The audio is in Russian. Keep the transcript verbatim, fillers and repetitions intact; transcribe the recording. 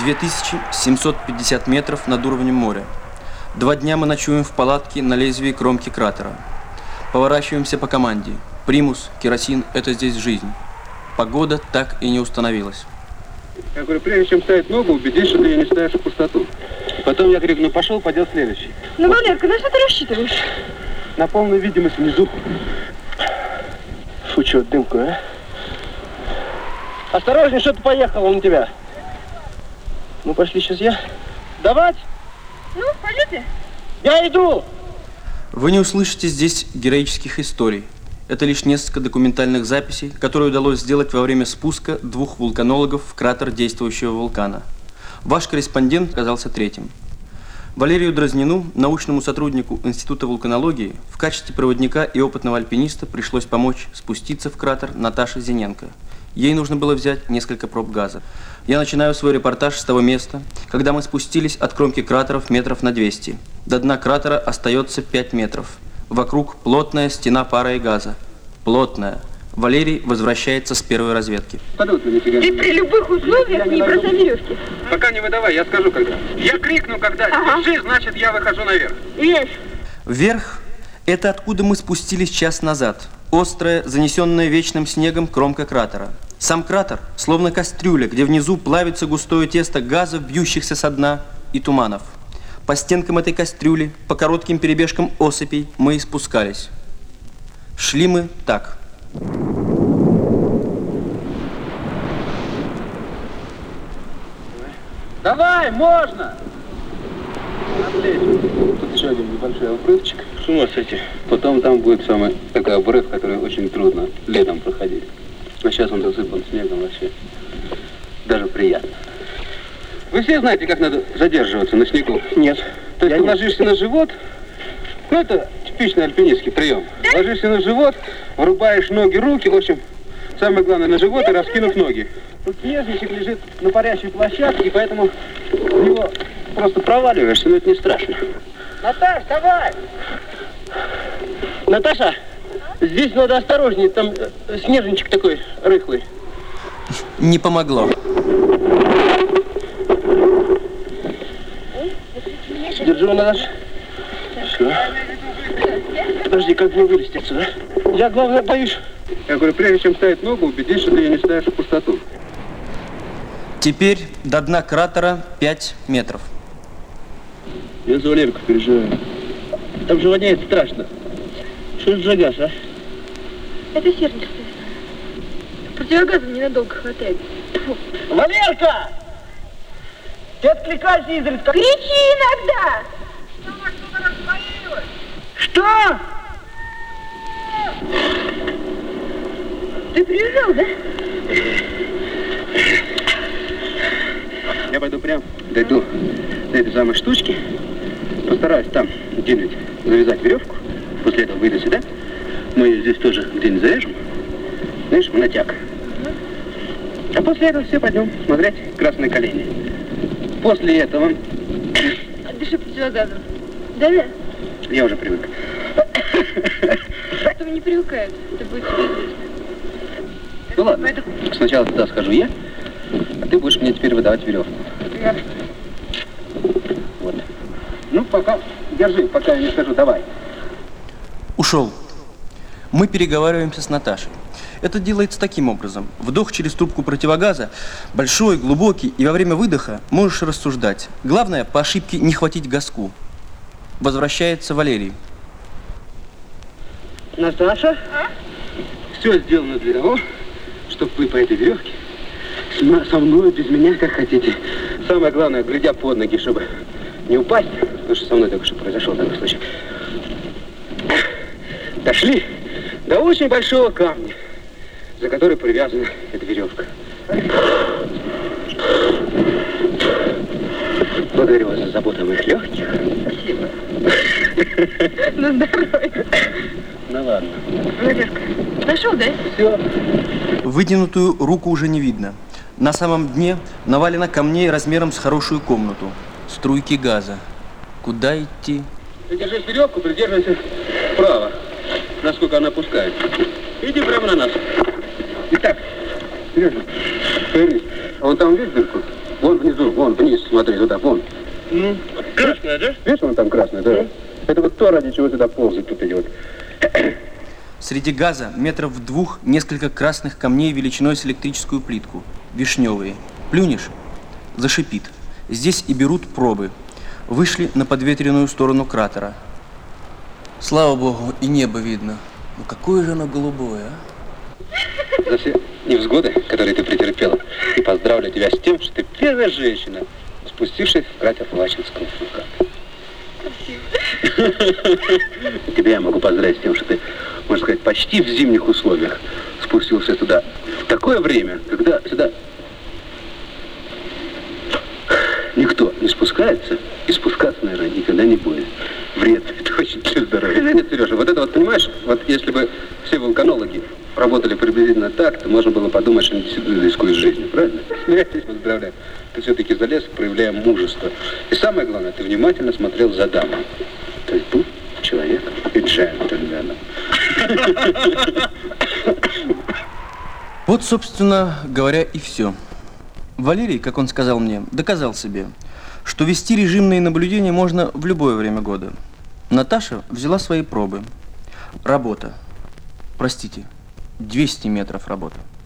две тысячи семьсот пятьдесят метров над уровнем моря. Два дня мы ночуем в палатке на лезвии кромки кратера. Поворачиваемся по команде. Примус, керосин – это здесь жизнь. Погода так и не установилась. Я говорю, прежде чем ставить ногу, убедись, что ты ее не ставишь в пустоту. Потом я крикну, пошел, пойдет следующий. Ну, Валерка, на что ты рассчитываешь? На полную видимость внизу. Фу, что, дымку, а? Осторожней, что-то поехало на тебя. Ну, пошли сейчас я. Давать? Ну, пойдете? Я иду! Вы не услышите здесь героических историй. Это лишь несколько документальных записей, которые удалось сделать во время спуска двух вулканологов в кратер действующего вулкана. Ваш корреспондент оказался третьим. Валерию Дразнину, научному сотруднику Института вулканологии, в качестве проводника и опытного альпиниста пришлось помочь спуститься в кратер Наташе Зиненко. Ей нужно было взять несколько проб газа. Я начинаю свой репортаж с того места, когда мы спустились от кромки кратеров метров на двести. До дна кратера остается пять метров. Вокруг плотная стена пара и газа. Плотная. Валерий возвращается с первой разведки. Ты при любых условиях не бросай веревки. Пока не выдавай, я скажу когда. Я крикну, когда ага. Держи, значит, я выхожу наверх. Есть. Вверх – это откуда мы спустились час назад. Острая, занесенная вечным снегом кромка кратера. Сам кратер словно кастрюля, где внизу плавится густое тесто газов, бьющихся со дна, и туманов. По стенкам этой кастрюли, по коротким перебежкам осыпей мы и спускались. Шли мы так. Давай, можно! Тут еще один небольшой обрывчик. С ума сойти. Потом там будет самый такой обрыв, который очень трудно летом проходить. А сейчас он засыпан снегом вообще. Даже приятно. Вы все знаете, как надо задерживаться на снегу? Нет. То есть ты ложишься на живот, ну это типичный альпинистский прием. Ложишься на живот, врубаешь ноги, руки, в общем, самое главное на живот и раскинув ноги. Тут снежничек лежит на парящей площадке, и поэтому в него просто проваливаешься, но это не страшно. Наташ, давай! Наташа, здесь надо осторожнее, там снежничек такой рыхлый. Не помогло. Держи его, Наташ. Все. Подожди, как мне вылезти отсюда? Я, главное, боюсь. Я говорю, прежде чем ставить ногу, убедись, что ты ее не ставишь в пустоту. Теперь до дна кратера пять метров. Я за Валерку переживаю. Там же воняет страшно. Что это за газ, а? Это серник. Противогаза ненадолго хватает. Фу. Валерка! Ты откликайся изредка. Кричи иногда! Что? Ты приезжал, да? Я пойду прям, дойду до этой самой штучки, постараюсь там где-нибудь завязать веревку, после этого выйду сюда, мы ее здесь тоже где-нибудь завяжем, знаешь, в натяг. А после этого все пойдем смотреть красные колени. После этого... Дыши противогазом. Да-да? Я уже привык. Кто не привыкает, это будет тебе известно. Ну ладно, это... сначала туда схожу я, а ты будешь мне теперь выдавать веревку. Да. Вот. Ну, пока, держи, пока я не скажу, давай. Ушел. Мы переговариваемся с Наташей. Это делается таким образом. Вдох через трубку противогаза, большой, глубокий, и во время выдоха можешь рассуждать. Главное, по ошибке не хватить газку. Возвращается Валерий. Наташа, а? Все сделано для того, чтобы вы по этой веревке со мной, без меня, как хотите. Самое главное, глядя под ноги, чтобы не упасть, потому что со мной только что произошел такой случай. Дошли до очень большого камня, за который привязана эта веревка. Благодарю вас за заботу о моих легких. Спасибо. На здоровье. Ну ладно. Валерка, нашел, да? Все. Вытянутую руку уже не видно. На самом дне навалено камней размером с хорошую комнату. Струйки газа. Куда идти? Ты держишь веревку, придерживайся вправо, насколько она опускается. Иди прямо на нас. Итак, Сережа, повернись. А вон там видишь дырку? Вон внизу, вон вниз, смотри, туда, вон. Ну, красная, да? Видишь, вон там красная, да? Это вот то, ради чего туда ползают тут эти вот. Среди газа метров в двух несколько красных камней величиной с электрическую плитку. Вишневые. Плюнешь – зашипит. Здесь и берут пробы. Вышли на подветренную сторону кратера. Слава богу, и небо видно. Ну какое же оно голубое, а? За все невзгоды, которые ты претерпела, и поздравляю тебя с тем, что ты первая женщина, спустившись в кратер Лачинского вулкана. Тебя я могу поздравить с тем, что ты, можно сказать, почти в зимних условиях спустился туда в такое время, когда сюда никто не спускается, и спускаться, наверное, никогда не будет. Вред, это очень для здоровья. Нет, Сережа, вот это вот, понимаешь, вот если бы все вулканологи работали приблизительно так, то можно было подумать, что они действительно рискуют жизнью, правильно? Смейтесь, поздравляю. Ты все-таки залез, проявляя мужество. И самое главное, ты внимательно смотрел за дамой. То есть был человек и джентльменом. Вот, собственно говоря, и все. Валерий, как он сказал мне, доказал себе, что вести режимные наблюдения можно в любое время года. Наташа взяла свои пробы. Работа. Простите, двести метров работы.